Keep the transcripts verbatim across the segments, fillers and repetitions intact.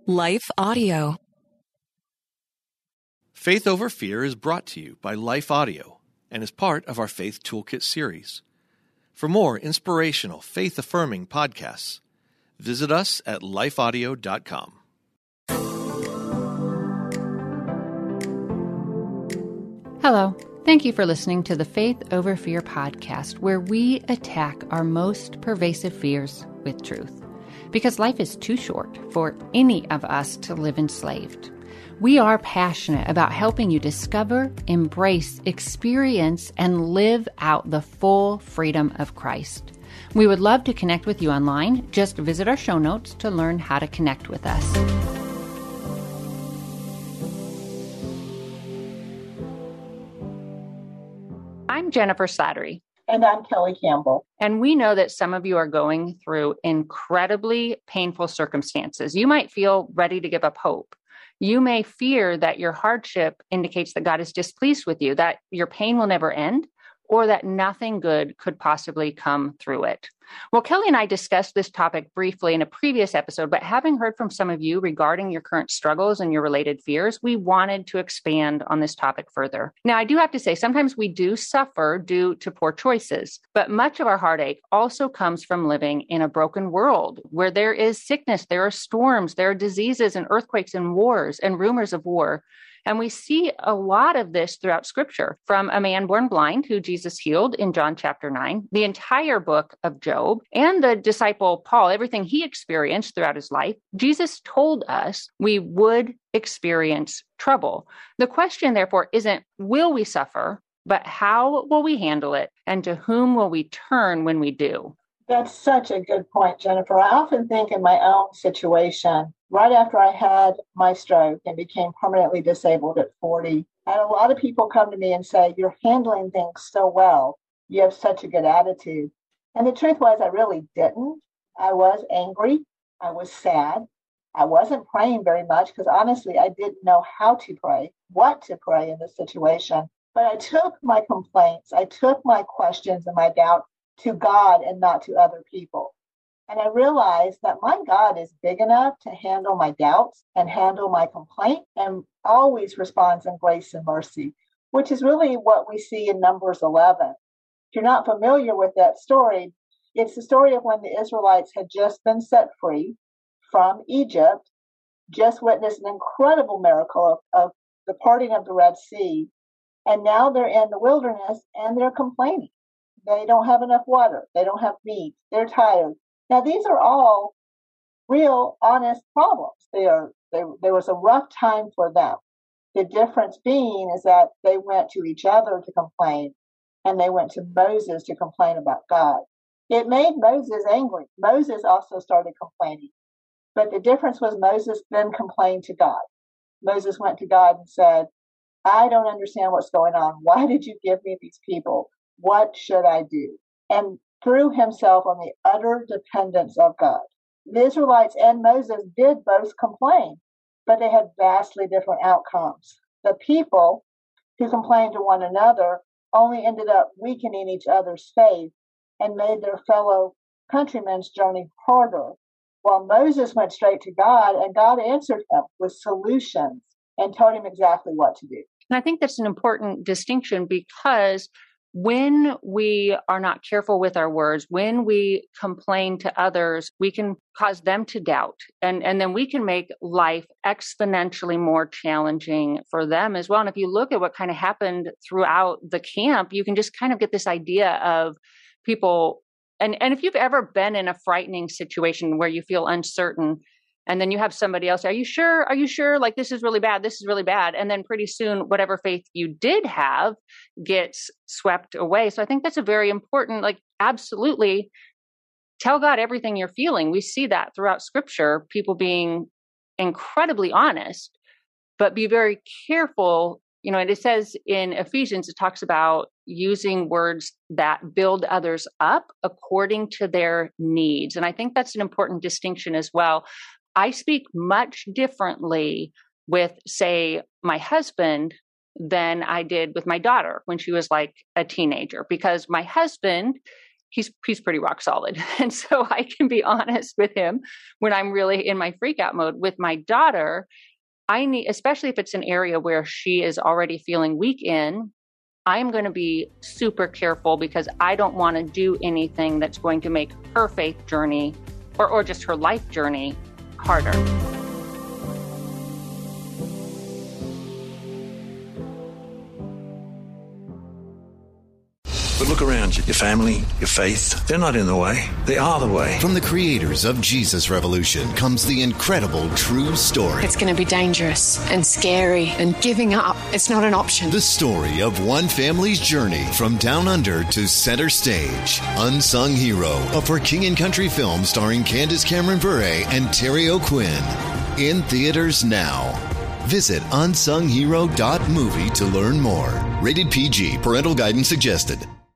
Life Audio. Faith Over Fear is brought to you by Life Audio and is part of our Faith Toolkit series. For more inspirational, faith-affirming podcasts, visit us at life audio dot com. Hello. Thank you for listening to the Faith Over Fear podcast, where we attack our most pervasive fears with truth. Because life is too short for any of us to live enslaved. We are passionate about helping you discover, embrace, experience, and live out the full freedom of Christ. We would love to connect with you online. Just visit our show notes to learn how to connect with us. I'm Jennifer Slattery. And I'm Kelly Campbell. And we know that some of you are going through incredibly painful circumstances. You might feel ready to give up hope. You may fear that your hardship indicates that God is displeased with you, that your pain will never end, or that nothing good could possibly come through it. Well, Kelly and I discussed this topic briefly in a previous episode, but having heard from some of you regarding your current struggles and your related fears, we wanted to expand on this topic further. Now, I do have to say, sometimes we do suffer due to poor choices, but much of our heartache also comes from living in a broken world where there is sickness, there are storms, there are diseases and earthquakes and wars and rumors of war. And we see a lot of this throughout Scripture, from a man born blind who Jesus healed in John chapter nine, the entire book of Job, and the disciple Paul, everything he experienced throughout his life. Jesus told us we would experience trouble. The question, therefore, isn't will we suffer, but how will we handle it, and to whom will we turn when we do? That's such a good point, Jennifer. I often think in my own situation, right after I had my stroke and became permanently disabled at forty, I had a lot of people come to me and say, you're handling things so well. You have such a good attitude. And the truth was, I really didn't. I was angry. I was sad. I wasn't praying very much because honestly, I didn't know how to pray, what to pray in this situation. But I took my complaints, I took my questions and my doubt to God and not to other people. And I realized that my God is big enough to handle my doubts and handle my complaint and always responds in grace and mercy, which is really what we see in Numbers eleven. If you're not familiar with that story, it's the story of when the Israelites had just been set free from Egypt, just witnessed an incredible miracle of, of the parting of the Red Sea, and now they're in the wilderness and they're complaining. They don't have enough water. They don't have meat. They're tired. Now, these are all real, honest problems. They are. They, there was a rough time for them. The difference being is that they went to each other to complain, and they went to Moses to complain about God. It made Moses angry. Moses also started complaining. But the difference was Moses then complained to God. Moses went to God and said, I don't understand what's going on. Why did you give me these people? What should I do? And threw himself on the utter dependence of God. The Israelites and Moses did both complain, but they had vastly different outcomes. The people who complained to one another only ended up weakening each other's faith and made their fellow countrymen's journey harder, while Moses went straight to God, and God answered him with solutions and told him exactly what to do. And I think that's an important distinction, because when we are not careful with our words, when we complain to others, we can cause them to doubt. And, and then we can make life exponentially more challenging for them as well. And if you look at what kind of happened throughout the camp, you can just kind of get this idea of people. And, and if you've ever been in a frightening situation where you feel uncertain, and then you have somebody else, are you sure? Are you sure? Like, this is really bad. This is really bad. And then pretty soon, whatever faith you did have gets swept away. So I think that's a very important, like, absolutely tell God everything you're feeling. We see that throughout Scripture, people being incredibly honest, but be very careful. You know, and it says in Ephesians, it talks about using words that build others up according to their needs. And I think that's an important distinction as well. I speak much differently with, say, my husband than I did with my daughter when she was like a teenager, because my husband he's he's pretty rock solid. And so I can be honest with him when I'm really in my freak out mode. With my daughter, I need, especially if it's an area where she is already feeling weak in, I'm going to be super careful because I don't want to do anything that's going to make her faith journey or, or just her life journey harder. But look around you. Your family, your faith, they're not in the way. They are the way. From the creators of Jesus Revolution comes the incredible true story. It's going to be dangerous and scary, and giving up, it's not an option. The story of one family's journey from down under to center stage. Unsung Hero, a For King and Country film starring Candace Cameron Bure and Terry O'Quinn. In theaters now. Visit unsung hero dot movie to learn more. Rated P G. Parental guidance suggested.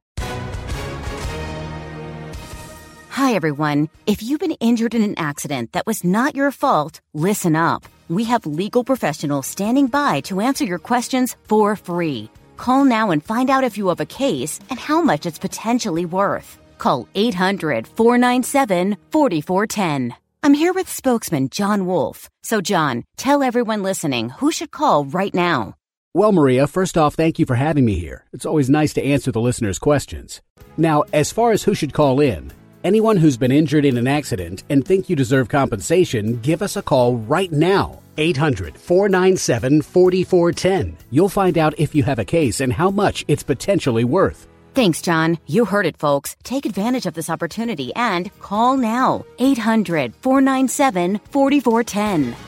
Hi, everyone. If you've been injured in an accident that was not your fault, listen up. We have legal professionals standing by to answer your questions for free. Call now and find out if you have a case and how much it's potentially worth. Call eight hundred, four nine seven, four four one zero. I'm here with spokesman John Wolf. So, John, tell everyone listening who should call right now. Well, Maria, first off, thank you for having me here. It's always nice to answer the listeners' questions. Now, as far as who should call in, anyone who's been injured in an accident and think you deserve compensation, give us a call right now. eight hundred, four nine seven, four four one zero. You'll find out if you have a case and how much it's potentially worth. Thanks, John. You heard it, folks. Take advantage of this opportunity and call now. eight hundred, four nine seven, four four one zero.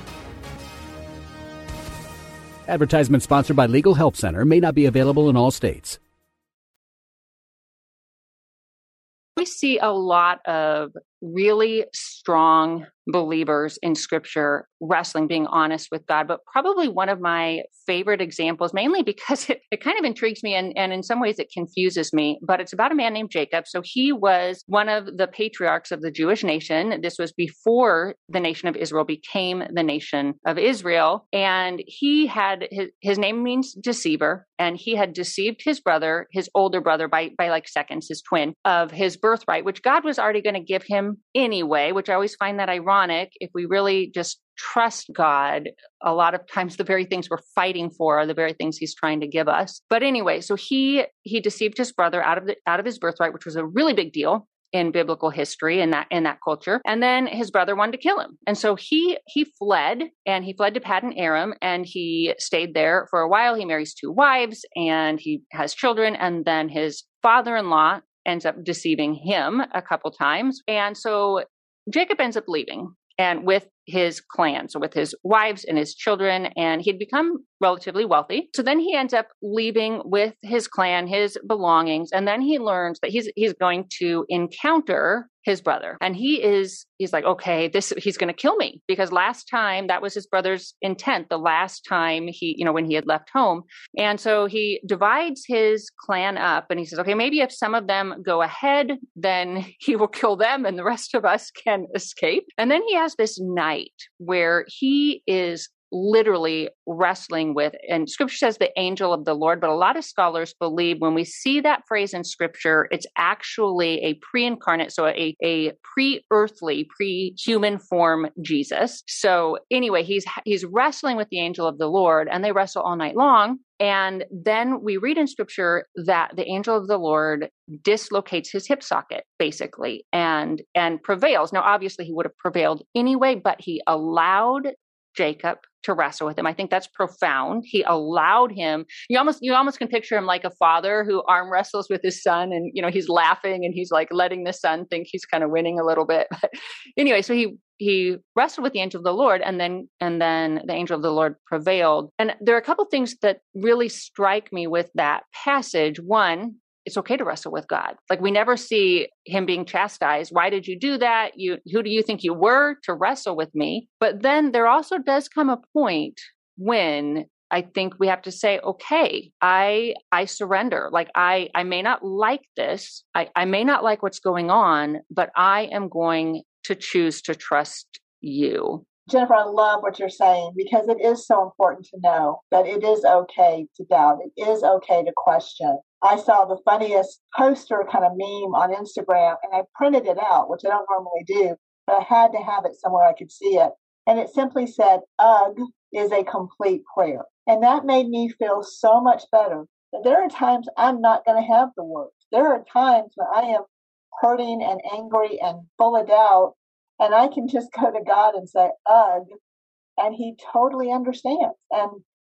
Advertisement sponsored by Legal Help Center. May not be available in all states. We see a lot of really strong believers in Scripture wrestling, being honest with God. But probably one of my favorite examples, mainly because it, it kind of intrigues me and, and in some ways it confuses me, but it's about a man named Jacob. So he was one of the patriarchs of the Jewish nation. This was before the nation of Israel became the nation of Israel. And he had, his, his name means deceiver, and he had deceived his brother, his older brother by, by like seconds, his twin, of his birthright, which God was already going to give him anyway, which I always find that ironic. If we really just trust God, a lot of times the very things we're fighting for are the very things he's trying to give us. But anyway, so he he deceived his brother out of the out of his birthright, which was a really big deal in biblical history and that in that culture. And then his brother wanted to kill him. And so he he fled and he fled to Paddan Aram, and he stayed there for a while. He marries two wives and he has children, and then his father-in-law ends up deceiving him a couple times. And so Jacob ends up leaving and with his clan, so with his wives and his children, and he'd become relatively wealthy. So then he ends up leaving with his clan, his belongings, and then he learns that he's he's going to encounter his brother. And he is, he's like, okay, this, he's going to kill me, because last time that was his brother's intent, the last time he, you know, when he had left home. And so he divides his clan up and he says, okay, maybe if some of them go ahead, then he will kill them and the rest of us can escape. And then he has this night where he is literally wrestling with, and Scripture says the angel of the Lord, but a lot of scholars believe when we see that phrase in Scripture, it's actually a pre-incarnate, so a, a pre-earthly, pre-human form Jesus. So anyway, he's he's wrestling with the angel of the Lord, and they wrestle all night long. And then we read in Scripture that the angel of the Lord dislocates his hip socket, basically, and and prevails. Now, obviously, he would have prevailed anyway, but he allowed Jacob to wrestle with him. I think that's profound. He allowed him. You almost you almost can picture him like a father who arm wrestles with his son, and you know he's laughing and he's like letting the son think he's kind of winning a little bit. But anyway, so he he wrestled with the angel of the Lord, and then and then the angel of the Lord prevailed. And there are a couple things that really strike me with that passage. One, it's okay to wrestle with God. Like, we never see him being chastised. Why did you do that? You, who do you think you were to wrestle with me? But then there also does come a point when I think we have to say, okay, I, I surrender. Like I, I may not like this. I, I may not like what's going on, but I am going to choose to trust you. Jennifer, I love what you're saying, because it is so important to know that it is okay to doubt. It is okay to question. I saw the funniest poster kind of meme on Instagram, and I printed it out, which I don't normally do, but I had to have it somewhere I could see it. And it simply said, "Ugh is a complete prayer." And that made me feel so much better. That there are times I'm not going to have the words. There are times when I am hurting and angry and full of doubt, and I can just go to God and say, "Ugh," and He totally understands and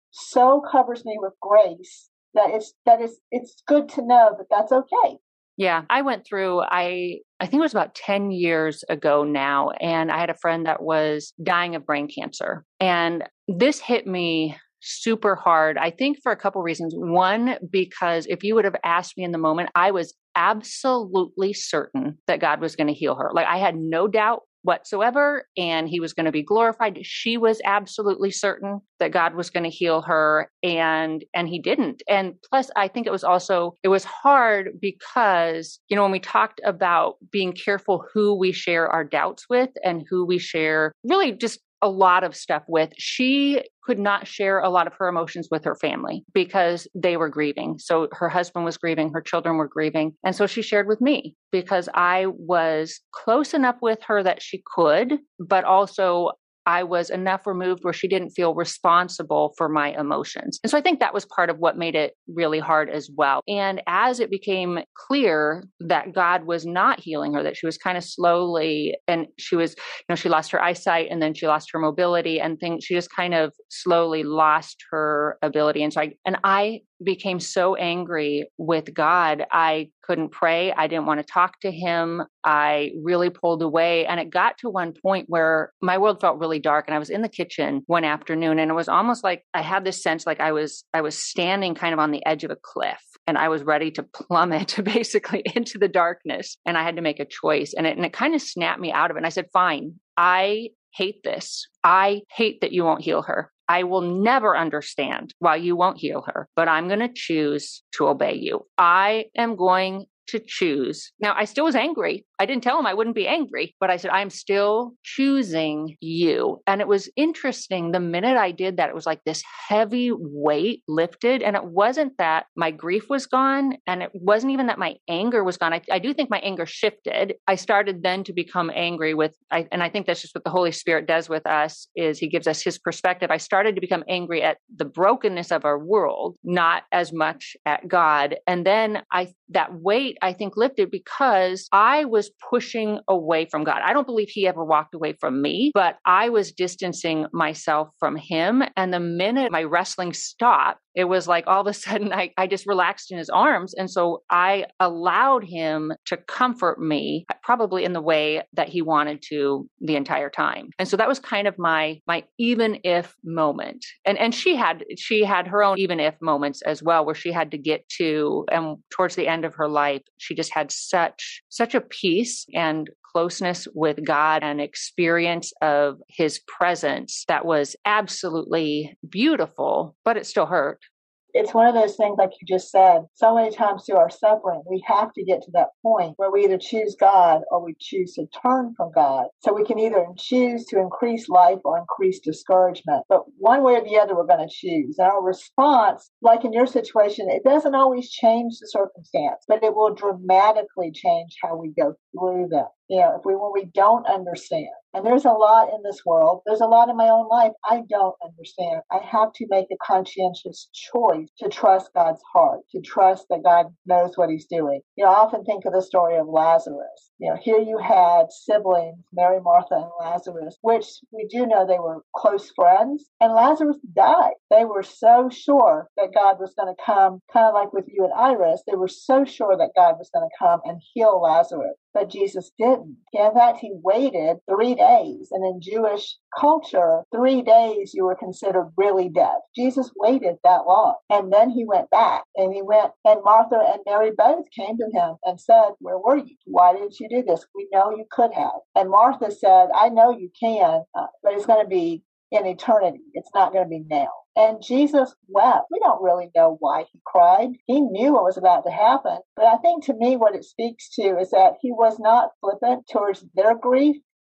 so covers me with grace that it's that it's it's good to know that that's okay. Yeah, I went through, I I think it was about ten years ago now, and I had a friend that was dying of brain cancer. And this hit me super hard, I think for a couple reasons. One, because if you would have asked me in the moment, I was absolutely certain that God was going to heal her. Like I had no doubt whatsoever, and He was going to be glorified. She was absolutely certain that God was going to heal her, and and He didn't. And plus, I think it was also, it was hard because, you know, when we talked about being careful who we share our doubts with and who we share really just a lot of stuff with, she could not share a lot of her emotions with her family because they were grieving. So her husband was grieving, her children were grieving. And so she shared with me because I was close enough with her that she could, but also I was enough removed where she didn't feel responsible for my emotions. And so I think that was part of what made it really hard as well. And as it became clear that God was not healing her, that she was kind of slowly, and she was, you know, she lost her eyesight and then she lost her mobility and things, she just kind of slowly lost her ability. And so I, and I became so angry with God. I couldn't pray. I didn't want to talk to Him. I really pulled away. And it got to one point where my world felt really dark. And I was in the kitchen one afternoon, and it was almost like I had this sense like I was, I was standing kind of on the edge of a cliff, and I was ready to plummet basically into the darkness. And I had to make a choice. And it, and it kind of snapped me out of it. And I said, fine, I hate this. I hate that you won't heal her. I will never understand why you won't heal her, but I'm going to choose to obey you. I am going to choose. Now, I still was angry. I didn't tell him I wouldn't be angry, but I said, I'm still choosing you. And it was interesting. The minute I did that, it was like this heavy weight lifted. And it wasn't that my grief was gone. And it wasn't even that my anger was gone. I, I do think my anger shifted. I started then to become angry with, I, and I think that's just what the Holy Spirit does with us, is He gives us His perspective. I started to become angry at the brokenness of our world, not as much at God. And then I, that weight, I think, lifted because I was pushing away from God. I don't believe He ever walked away from me, but I was distancing myself from Him. And the minute my wrestling stopped, it was like all of a sudden I, I just relaxed in His arms. And so I allowed Him to comfort me, probably in the way that He wanted to the entire time. And so that was kind of my, my even if moment. And, and she had, she had her own even if moments as well, where she had to get to, and towards the end of her life, she just had such, such a peace and closeness with God and experience of His presence that was absolutely beautiful, but it still hurt. It's one of those things, like you just said, so many times through our suffering, we have to get to that point where we either choose God or we choose to turn from God. So we can either choose to increase life or increase discouragement. But one way or the other, we're going to choose. And our response, like in your situation, it doesn't always change the circumstance, but it will dramatically change how we go through them. You know, if we, when we don't understand, and there's a lot in this world, there's a lot in my own life I don't understand. I have to make a conscientious choice to trust God's heart, to trust that God knows what He's doing. You know, I often think of the story of Lazarus. You know, here you had siblings, Mary, Martha, and Lazarus, which we do know they were close friends, and Lazarus died. They were so sure that God was going to come, kind of like with you and Iris, they were so sure that God was going to come and heal Lazarus. But Jesus didn't. In fact, He waited three days. And in Jewish culture, three days you were considered really dead. Jesus waited that long. And then He went back. And He went, and Martha and Mary both came to Him and said, where were you? Why didn't you do this? We know you could have. And Martha said, I know you can, uh, but it's going to be in eternity. It's not going to be now. And Jesus wept. We don't really know why He cried. He knew what was about to happen. But I think to me what it speaks to is that He was not flippant towards their grief.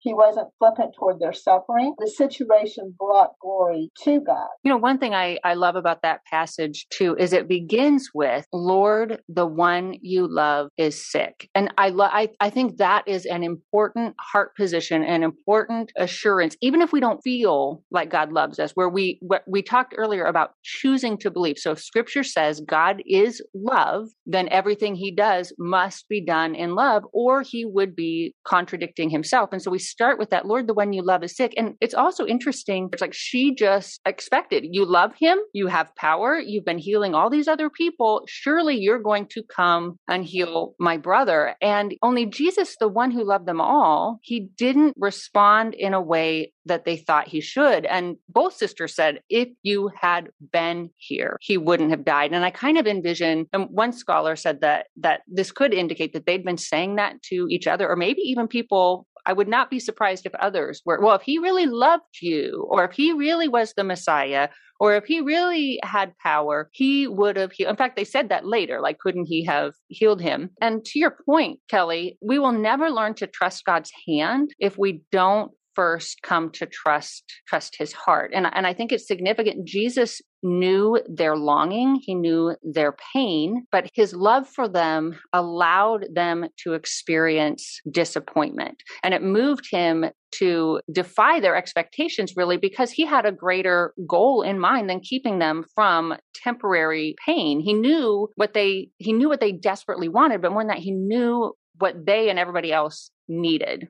He wasn't flippant toward their suffering. The situation brought glory to God. You know, one thing I, I love about that passage too is it begins with, Lord, the one you love is sick. And I, lo- I, I think that is an important heart position, an important assurance, even if we don't feel like God loves us, where we, what we talked earlier about choosing to believe. So if scripture says God is love, then everything he does must be done in love, or he would be contradicting himself. And so we start with that, Lord, the one you love is sick. And it's also interesting. It's like she just expected, you love him, you have power, you've been healing all these other people. Surely you're going to come and heal my brother. And only Jesus, the one who loved them all, he didn't respond in a way that they thought he should. And both sisters said, if you had been here, he wouldn't have died. And I kind of envision, and one scholar said that that this could indicate that they'd been saying that to each other, or maybe even people. I would not be surprised if others were, well, if he really loved you, or if he really was the Messiah, or if he really had power, he would have healed. In fact, they said that later, like, couldn't he have healed him? And to your point, Kelly, we will never learn to trust God's hand if we don't first come to trust trust his heart. And, and I think it's significant. Jesus knew their longing, he knew their pain, but his love for them allowed them to experience disappointment. And it moved him to defy their expectations, really, because he had a greater goal in mind than keeping them from temporary pain. He knew what they he knew what they desperately wanted, but more than that, he knew what they and everybody else needed.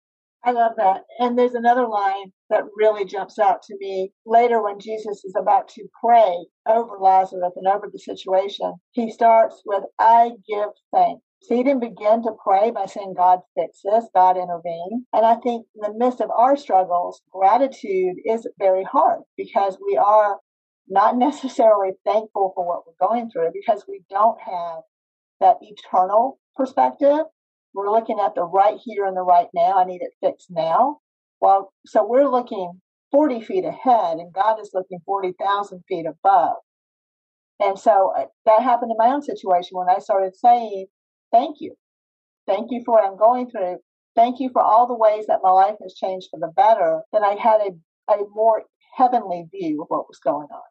I love that. And there's another line that really jumps out to me. Later, when Jesus is about to pray over Lazarus and over the situation, he starts with, I give thanks. So he didn't begin to pray by saying, God, fix this, God, intervene. And I think in the midst of our struggles, gratitude is very hard because we are not necessarily thankful for what we're going through because we don't have that eternal perspective. We're looking at the right here and the right now. I need it fixed now. Well, so we're looking forty feet ahead and God is looking forty thousand feet above. And so uh, that happened in my own situation when I started saying, thank you. Thank you for what I'm going through. Thank you for all the ways that my life has changed for the better. Then I had a, a more heavenly view of what was going on.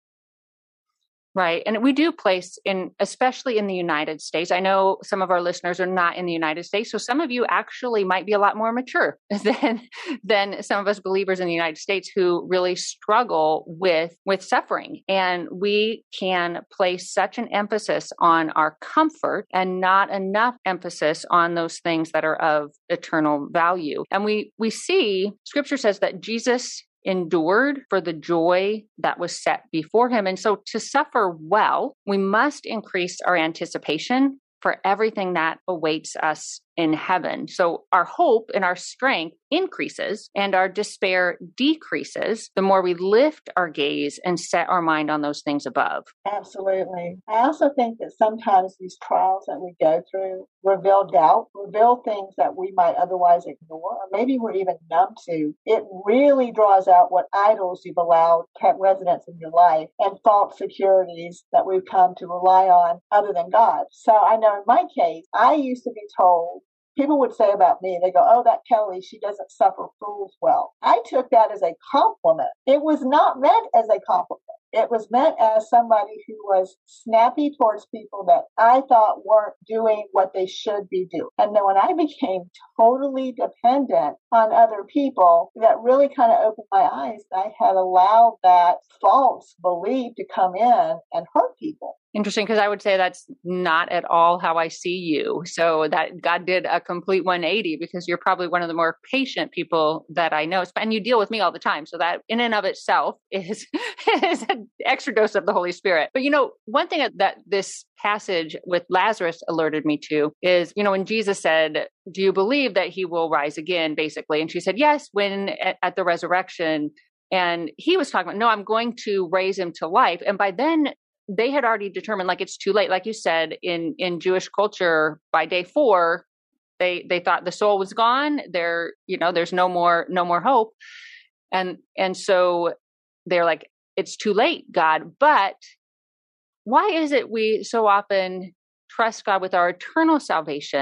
Right. And we do place in, especially in the United States. I know some of our listeners are not in the United States. So some of you actually might be a lot more mature than, than some of us believers in the United States who really struggle with, with suffering. And we can place such an emphasis on our comfort and not enough emphasis on those things that are of eternal value. And we, we see scripture says that Jesus endured for the joy that was set before him. And so to suffer well, we must increase our anticipation for everything that awaits us in heaven. So our hope and our strength increases and our despair decreases the more we lift our gaze and set our mind on those things above. Absolutely. I also think that sometimes these trials that we go through reveal doubt, reveal things that we might otherwise ignore, or maybe we're even numb to. It really draws out what idols you've allowed kept residence in your life and false securities that we've come to rely on other than God. So I know in my case, I used to be told, people would say about me, they go, oh, that Kelly, she doesn't suffer fools well. I took that as a compliment. It was not meant as a compliment. It was meant as somebody who was snappy towards people that I thought weren't doing what they should be doing. And then when I became totally dependent on other people, that really kind of opened my eyes. I had allowed that false belief to come in and hurt people. Interesting, because I would say that's not at all how I see you. So that God did a complete one eighty because you're probably one of the more patient people that I know. And you deal with me all the time. So that in and of itself is, is an extra dose of the Holy Spirit. But, you know, one thing that this passage with Lazarus alerted me to is, you know, when Jesus said, do you believe that he will rise again, basically? And she said, yes, when at, at the resurrection. And he was talking about, no, I'm going to raise him to life. And by then, they had already determined, like, it's too late. Like you said, in, in Jewish culture, by day four, they, they thought the soul was gone. There, you know, there's no more, no more hope. And, and so they're like, it's too late, God. But why is it we so often trust God with our eternal salvation,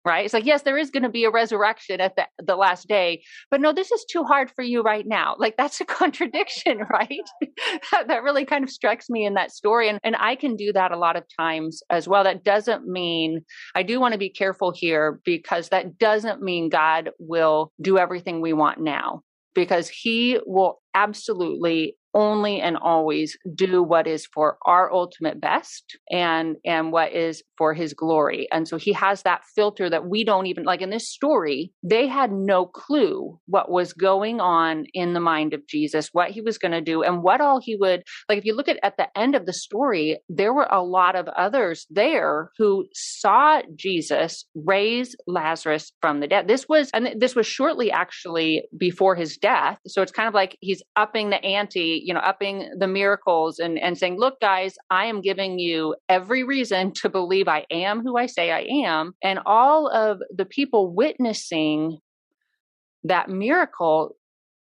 right? It's like, yes, there is going to be a resurrection at the, the last day, but no, this is too hard for you right now. Like, that's a contradiction, right? That really kind of strikes me in that story. And, and I can do that a lot of times as well. That doesn't mean, I do want to be careful here, because that doesn't mean God will do everything we want now, because he will absolutely only and always do what is for our ultimate best and and what is for his glory. And so he has that filter that we don't even, like in this story, they had no clue what was going on in the mind of Jesus, what he was going to do, and what all he would, like if you look at at the end of the story, there were a lot of others there who saw Jesus raise Lazarus from the dead. This was, and this was shortly actually before his death. So it's kind of like he's upping the ante, you know, upping the miracles and, and saying, look, guys, I am giving you every reason to believe I am who I say I am. And all of the people witnessing that miracle,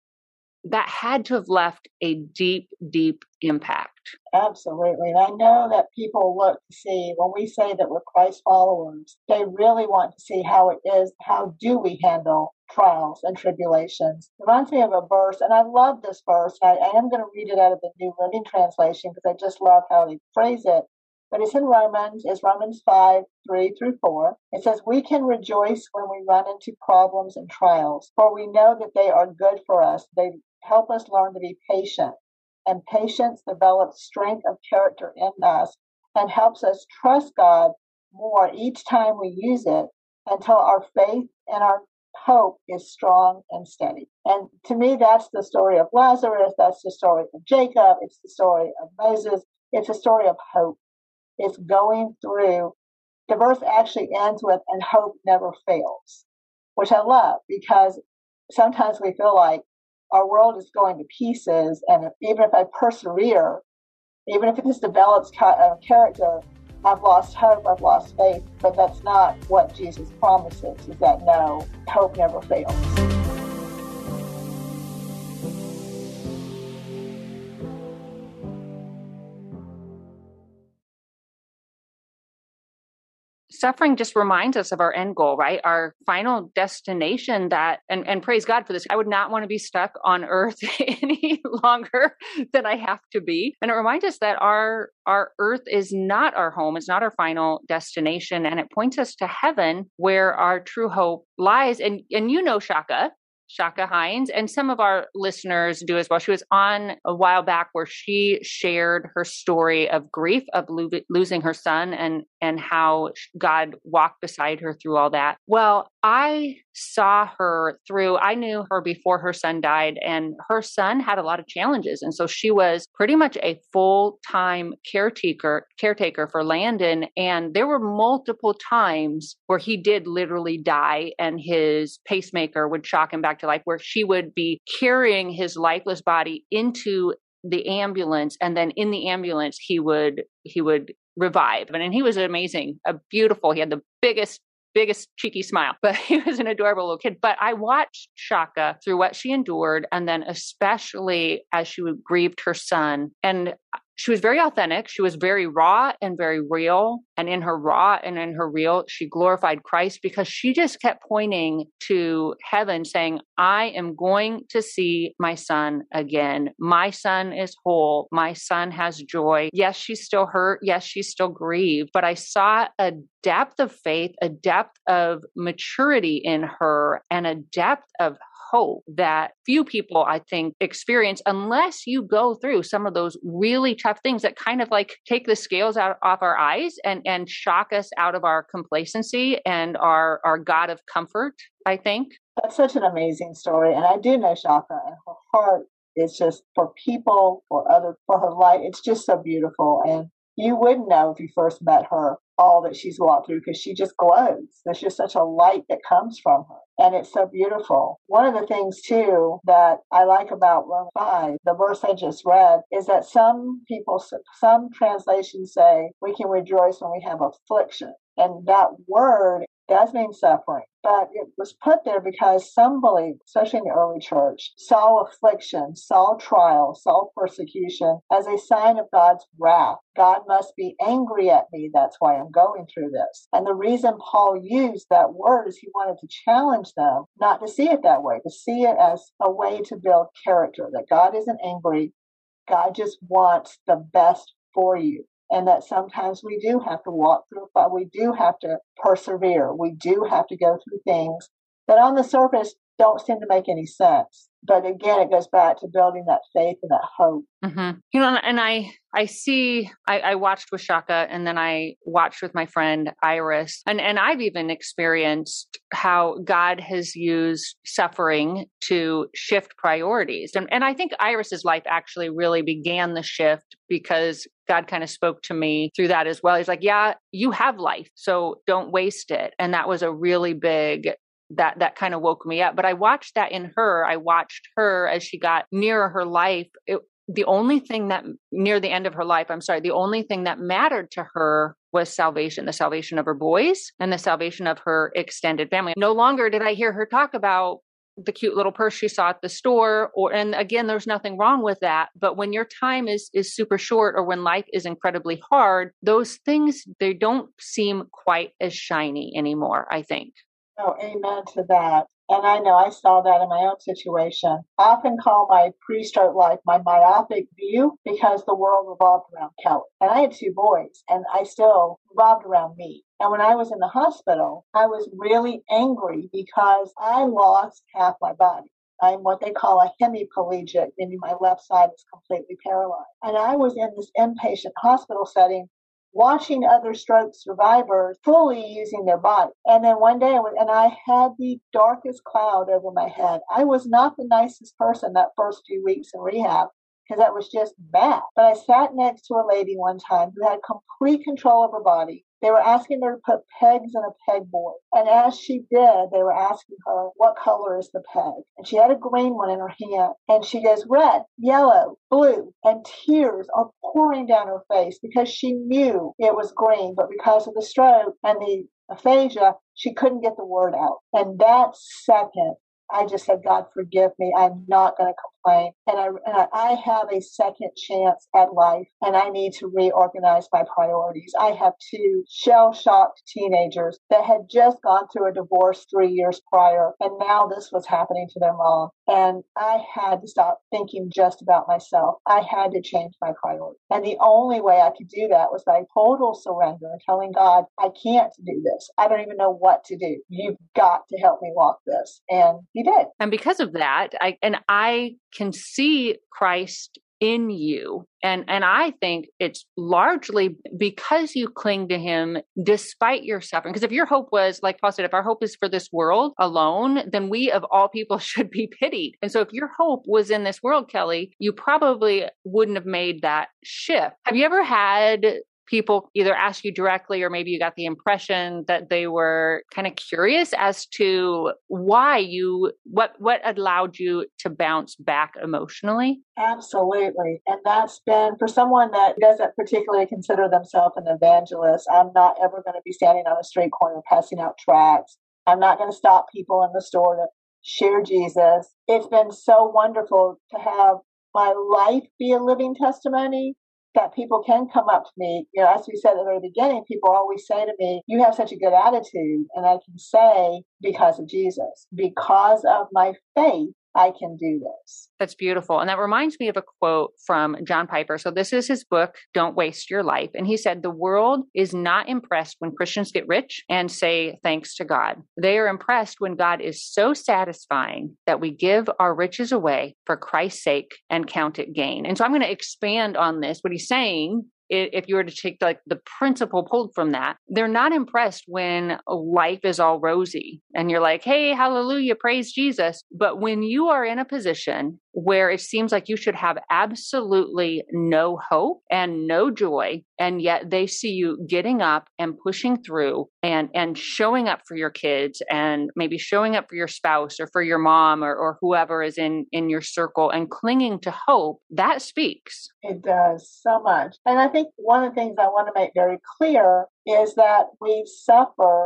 that had to have left a deep, deep impact. Absolutely. And I know that people look to see, when we say that we're Christ followers, they really want to see how it is, how do we handle trials and tribulations. It reminds me of a verse, and I love this verse. I, I am going to read it out of the New Living Translation because I just love how they phrase it. But it's in Romans, it's Romans five, three through four. It says, we can rejoice when we run into problems and trials, for we know that they are good for us. They help us learn to be patient. And patience develops strength of character in us and helps us trust God more each time we use it until our faith and our hope is strong and steady. And to me, that's the story of Lazarus. That's the story of Jacob. It's the story of Moses. It's a story of hope. It's going through. The verse actually ends with, and hope never fails, which I love, because sometimes we feel like our world is going to pieces. And if, even if I persevere, even if it just develops ca- character, I've lost hope, I've lost faith. But that's not what Jesus promises, is that no, hope never fails. Suffering just reminds us of our end goal, right? Our final destination that, and, and praise God for this. I would not want to be stuck on earth any longer than I have to be. And it reminds us that our, our earth is not our home. It's not our final destination. And it points us to heaven where our true hope lies. And, and you know, Shaka, Shaka Hines, and some of our listeners do as well. She was on a while back where she shared her story of grief, of lo- losing her son, and and how God walked beside her through all that. Well, I saw her through, I knew her before her son died, and her son had a lot of challenges. And so she was pretty much a full-time caretaker, caretaker for Landon. And there were multiple times where he did literally die and his pacemaker would shock him back to life, where she would be carrying his lifeless body into the ambulance. And then in the ambulance, he would, he would revive. And, and he was amazing, a beautiful, he had the biggest, biggest cheeky smile, but he was an adorable little kid. But I watched Shaka through what she endured. And then especially as she grieved her son, and she was very authentic. She was very raw and very real. And in her raw and in her real, she glorified Christ, because she just kept pointing to heaven saying, I am going to see my son again. My son is whole. My son has joy. Yes, she's still hurt. Yes, she's still grieved. But I saw a depth of faith, a depth of maturity in her, and a depth of hope that few people, I think, experience unless you go through some of those really tough things that kind of like take the scales out off our eyes and, and shock us out of our complacency and our, our God of comfort, I think. That's such an amazing story. And I do know Shaka, and her heart is just for people, for other, for her life. It's just so beautiful. And you wouldn't know if you first met her all that she's walked through, because she just glows. There's just such a light that comes from her. And it's so beautiful. One of the things, too, that I like about Romans five, the verse I just read, is that some people, some translations say we can rejoice when we have affliction. And that word does mean suffering, but it was put there because some believed, especially in the early church, saw affliction, saw trial, saw persecution as a sign of God's wrath. God must be angry at me. That's why I'm going through this. And the reason Paul used that word is he wanted to challenge them not to see it that way, to see it as a way to build character, that God isn't angry. God just wants the best for you. And that sometimes we do have to walk through fire. We do have to persevere. We do have to go through things that on the surface don't seem to make any sense. But again, it goes back to building that faith and that hope. Mm-hmm. You know, and I, I see, I, I watched with Shaka, and then I watched with my friend Iris, and, and I've even experienced how God has used suffering to shift priorities. And, and I think Iris's life actually really began the shift because God kind of spoke to me through that as well. He's like, yeah, you have life, so don't waste it. And that was a really big that that kind of woke me up. But I watched that in her. I watched her as she got nearer her life. It, the only thing that near the end of her life, I'm sorry, the only thing that mattered to her was salvation, the salvation of her boys and the salvation of her extended family. No longer did I hear her talk about the cute little purse she saw at the store, or, and again, there's nothing wrong with that. But when your time is, is super short, or when life is incredibly hard, those things, they don't seem quite as shiny anymore, I think. Oh, amen to that. And I know I saw that in my own situation. I often call my pre-stroke life my myopic view because the world revolved around Kelly. And I had two boys, and I still revolved around me. And when I was in the hospital, I was really angry because I lost half my body. I'm what they call a hemiplegic, meaning my left side is completely paralyzed. And I was in this inpatient hospital setting watching other stroke survivors fully using their body. And then one day, I went, and I had the darkest cloud over my head. I was not the nicest person that first few weeks in rehab because I was just bad. But I sat next to a lady one time who had complete control of her body. They were asking her to put pegs in a pegboard. And as she did, they were asking her, what color is the peg? And she had a green one in her hand. And she goes, red, yellow, blue. And tears are pouring down her face because she knew it was green. But because of the stroke and the aphasia, she couldn't get the word out. And that second, I just said, God, forgive me. I'm not going to complain. And I, and I have a second chance at life, and I need to reorganize my priorities. I have two shell-shocked teenagers that had just gone through a divorce three years prior, and now this was happening to their mom. And I had to stop thinking just about myself. I had to change my priorities. And the only way I could do that was by total surrender and telling God, I can't do this. I don't even know what to do. You've got to help me walk this. And He did. And because of that, I and I can see Christ in you. And and I think it's largely because you cling to Him despite your suffering. Because if your hope was, like Paul said, if our hope is for this world alone, then we of all people should be pitied. And so if your hope was in this world, Kelly, you probably wouldn't have made that shift. Have you ever had people either ask you directly, or maybe you got the impression that they were kind of curious as to why you, what, what allowed you to bounce back emotionally? Absolutely. And that's been, for someone that doesn't particularly consider themselves an evangelist, I'm not ever going to be standing on a street corner passing out tracts. I'm not going to stop people in the store to share Jesus. It's been so wonderful to have my life be a living testimony, that people can come up to me. You know, as we said at the very beginning, people always say to me, you have such a good attitude. And I can say, because of Jesus, because of my faith, I can do this. That's beautiful. And that reminds me of a quote from John Piper. So this is his book, Don't Waste Your Life. And he said, the world is not impressed when Christians get rich and say thanks to God. They are impressed when God is so satisfying that we give our riches away for Christ's sake and count it gain. And so I'm going to expand on this. What he's saying, if you were to take like the principle pulled from that, they're not impressed when life is all rosy and you're like, hey, hallelujah, praise Jesus. But when you are in a position where it seems like you should have absolutely no hope and no joy, and yet they see you getting up and pushing through and, and showing up for your kids, and maybe showing up for your spouse or for your mom, or, or whoever is in, in your circle, and clinging to hope, that speaks. It does so much. And I think one of the things I want to make very clear is that we suffer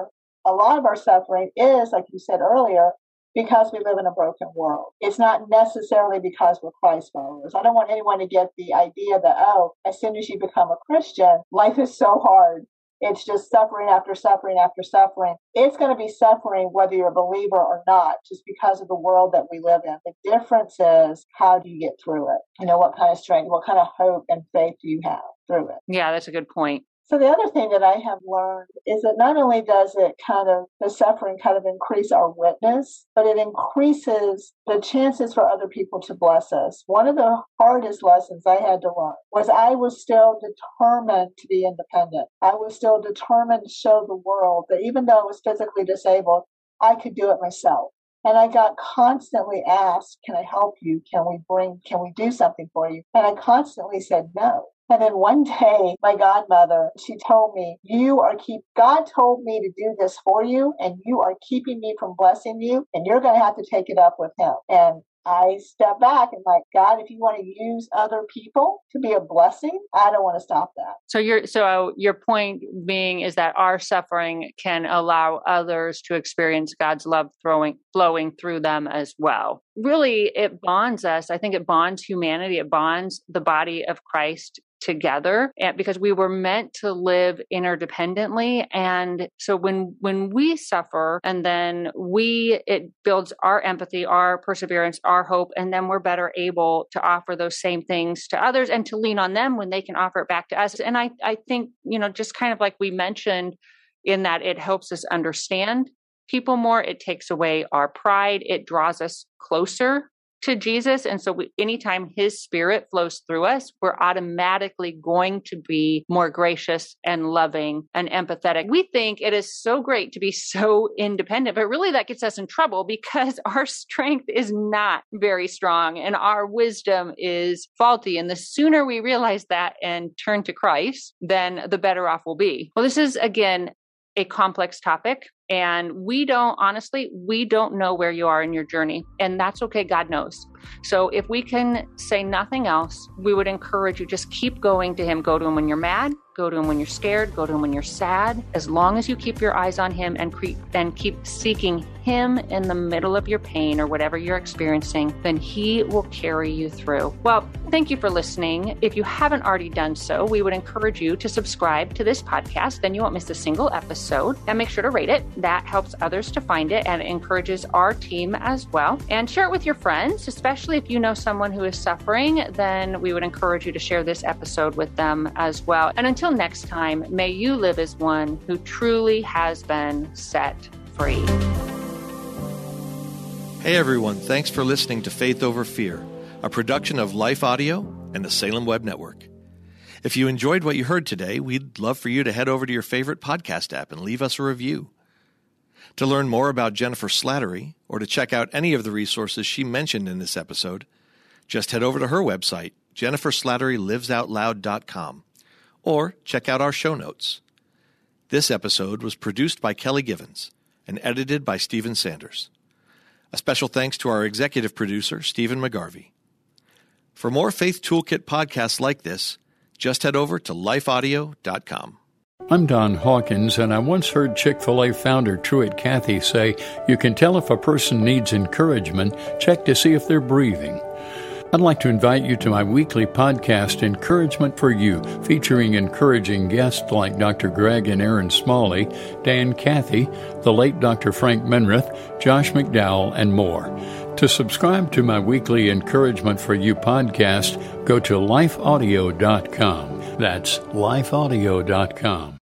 a lot of our suffering is, like you said earlier, because we live in a broken world. It's not necessarily because we're Christ followers. I don't want anyone to get the idea that, oh, as soon as you become a Christian, life is so hard. It's just suffering after suffering after suffering. It's going to be suffering whether you're a believer or not, just because of the world that we live in. The difference is, how do you get through it? You know, what kind of strength, what kind of hope and faith do you have through it? Yeah, that's a good point. So the other thing that I have learned is that not only does it kind of, the suffering kind of increase our witness, but it increases the chances for other people to bless us. One of the hardest lessons I had to learn was I was still determined to be independent. I was still determined to show the world that even though I was physically disabled, I could do it myself. And I got constantly asked, can I help you? Can we bring, can we do something for you? And I constantly said no. And then one day, my godmother, she told me, you are keep, God told me to do this for you, and you are keeping me from blessing you, and you're going to have to take it up with him. And I stepped back and like, God, if you want to use other people to be a blessing, I don't want to stop that. So your so your point being is that our suffering can allow others to experience God's love throwing, flowing through them as well. Really, it bonds us. I think it bonds humanity. It bonds the body of Christ together, and because we were meant to live interdependently. And so when when we suffer, and then we it builds our empathy, our perseverance, our hope, and then we're better able to offer those same things to others and to lean on them when they can offer it back to us. And I I think, you know, just kind of like we mentioned, in that it helps us understand people more. It takes away our pride. It draws us closer to Jesus. And so we, anytime his spirit flows through us, we're automatically going to be more gracious and loving and empathetic. We think it is so great to be so independent, but really that gets us in trouble because our strength is not very strong and our wisdom is faulty. And the sooner we realize that and turn to Christ, then the better off we'll be. Well, this is, again, a complex topic. And we don't, honestly, we don't know where you are in your journey. And that's okay. God knows. So if we can say nothing else, we would encourage you, just keep going to him. Go to him when you're mad. Go to him when you're scared. Go to him when you're sad. As long as you keep your eyes on him and, cre- and keep seeking him in the middle of your pain or whatever you're experiencing, then he will carry you through. Well, thank you for listening. If you haven't already done so, we would encourage you to subscribe to this podcast. Then you won't miss a single episode. And make sure to rate it. That helps others to find it and encourages our team as well. And share it with your friends, especially if you know someone who is suffering, then we would encourage you to share this episode with them as well. And until next time, may you live as one who truly has been set free. Hey everyone, thanks for listening to Faith Over Fear, a production of Life Audio and the Salem Web Network. If you enjoyed what you heard today, we'd love for you to head over to your favorite podcast app and leave us a review. To learn more about Jennifer Slattery, or to check out any of the resources she mentioned in this episode, just head over to her website, jennifer slattery lives out loud dot com, or check out our show notes. This episode was produced by Kelly Givens and edited by Stephen Sanders. A special thanks to our executive producer, Stephen McGarvey. For more Faith Toolkit podcasts like this, just head over to life audio dot com. I'm Don Hawkins, and I once heard Chick-fil-A founder Truett Cathy say, you can tell if a person needs encouragement, check to see if they're breathing. I'd like to invite you to my weekly podcast, Encouragement for You, featuring encouraging guests like Doctor Greg and Aaron Smalley, Dan Cathy, the late Doctor Frank Menrith, Josh McDowell, and more. To subscribe to my weekly Encouragement for You podcast, go to life audio dot com. That's life audio dot com.